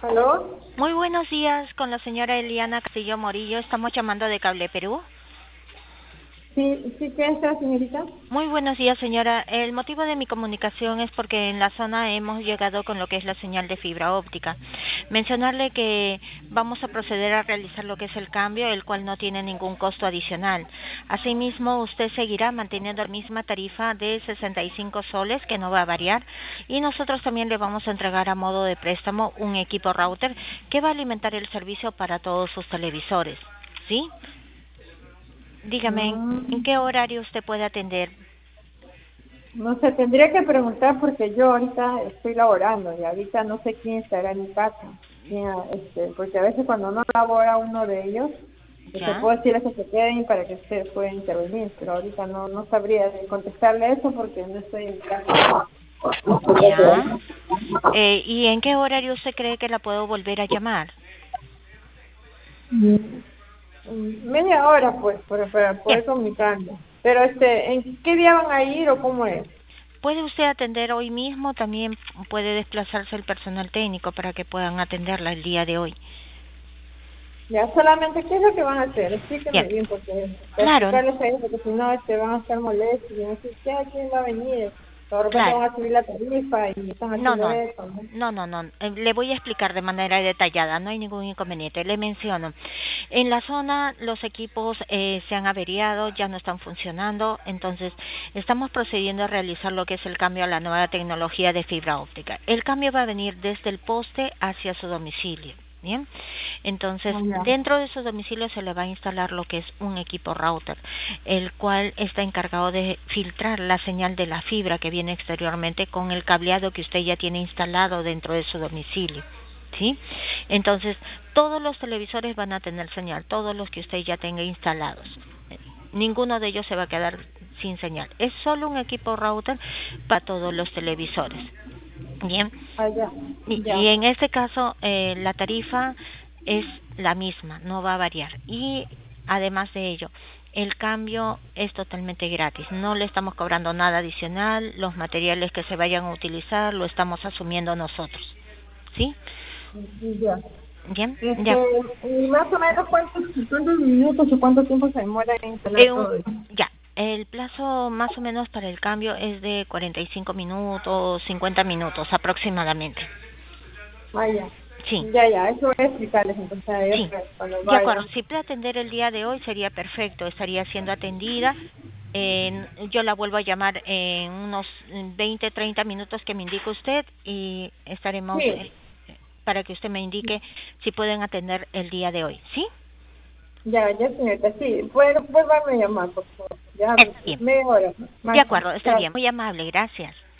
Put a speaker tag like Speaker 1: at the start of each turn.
Speaker 1: ¿Aló?
Speaker 2: Muy buenos días con la señora Eliana Castillo Morillo. Estamos llamando de Cable Perú.
Speaker 1: Sí, sí, ¿qué es esta señorita?
Speaker 2: Muy buenos días, señora. El motivo de mi comunicación es porque en la zona hemos llegado con lo que es la señal de fibra óptica. Mencionarle que vamos a proceder a realizar lo que es el cambio, el cual no tiene ningún costo adicional. Asimismo, usted seguirá manteniendo la misma tarifa de 65 soles, que no va a variar, y nosotros también le vamos a entregar a modo de préstamo un equipo router que va a alimentar el servicio para todos sus televisores. ¿Sí? Dígame, ¿en
Speaker 1: Mm,
Speaker 2: qué horario usted puede atender?
Speaker 1: no sé, tendría que preguntar porque yo ahorita estoy laborando y ahorita no sé quién estará en mi casa. Porque a veces cuando no labora uno de ellos, te
Speaker 2: ¿Ya?
Speaker 1: puedo decir que se queden para que usted pueda intervenir, pero ahorita no sabría de contestarle eso porque no estoy en mi casa.
Speaker 2: ¿Ya? ¿Y en qué horario usted cree que la puedo volver a llamar?
Speaker 1: Mm, Media hora, pues, para
Speaker 2: Bien,
Speaker 1: poder comunicarme. Pero, ¿en qué día van a ir o cómo es?
Speaker 2: puede usted atender hoy mismo, también puede desplazarse el personal técnico para que puedan atenderla el día de hoy.
Speaker 1: Ya, solamente, ¿qué es lo que van a hacer?
Speaker 2: Bien,
Speaker 1: Explíqueme bien, porque para
Speaker 2: claro,
Speaker 1: explicarles a ellos, porque si no, van a estar molestos y van a decir, ¿quién va a venir? De repente
Speaker 2: claro.
Speaker 1: van a subir la tarifa y están
Speaker 2: No,
Speaker 1: haciendo
Speaker 2: no,
Speaker 1: eso, ¿no?
Speaker 2: no. Le voy a explicar de manera detallada, no hay ningún inconveniente. Le menciono, en la zona los equipos se han averiado, ya no están funcionando, entonces estamos procediendo a realizar lo que es el cambio a la nueva tecnología de fibra óptica. El cambio va a venir desde el poste hacia su domicilio. Bien, entonces
Speaker 1: Ah, ya.
Speaker 2: dentro de su domicilio se le va a instalar lo que es un equipo router, el cual está encargado de filtrar la señal de la fibra que viene exteriormente con el cableado que usted ya tiene instalado dentro de su domicilio. ¿Sí? Entonces, todos los televisores van a tener señal, todos los que usted ya tenga instalados. Ninguno de ellos se va a quedar sin señal. Es solo un equipo router para todos los televisores. Bien,
Speaker 1: Ah, ya.
Speaker 2: y
Speaker 1: Ya.
Speaker 2: en este caso la tarifa es la misma, no va a variar. Y además de ello, el cambio es totalmente gratis, no le estamos cobrando nada adicional, los materiales que se vayan a utilizar lo estamos asumiendo nosotros. ¿Sí?
Speaker 1: Ya.
Speaker 2: Bien,
Speaker 1: Este,
Speaker 2: ya.
Speaker 1: y más o menos, ¿cuántos minutos o cuánto tiempo se demora en instalar
Speaker 2: Un-
Speaker 1: todo eso?
Speaker 2: ya, el plazo más o menos para el cambio es de 45 minutos, 50 minutos aproximadamente.
Speaker 1: Ah, ya.
Speaker 2: Sí,
Speaker 1: Ya, eso voy a explicarles entonces a ellos
Speaker 2: sí,
Speaker 1: cuando
Speaker 2: de acuerdo.
Speaker 1: vayan.
Speaker 2: Si puede atender el día de hoy sería perfecto, estaría siendo atendida. Yo la vuelvo a llamar en unos 20, 30 minutos que me indique usted y estaremos
Speaker 1: Sí,
Speaker 2: para que usted me indique si pueden atender el día de hoy. ¿Sí?
Speaker 1: ya, señorita, sí. Vuelvan a llamar, por favor. Ya,
Speaker 2: Está bien.
Speaker 1: media hora,
Speaker 2: De
Speaker 1: máximo.
Speaker 2: acuerdo, está bien.
Speaker 1: Gracias.
Speaker 2: Muy amable, gracias.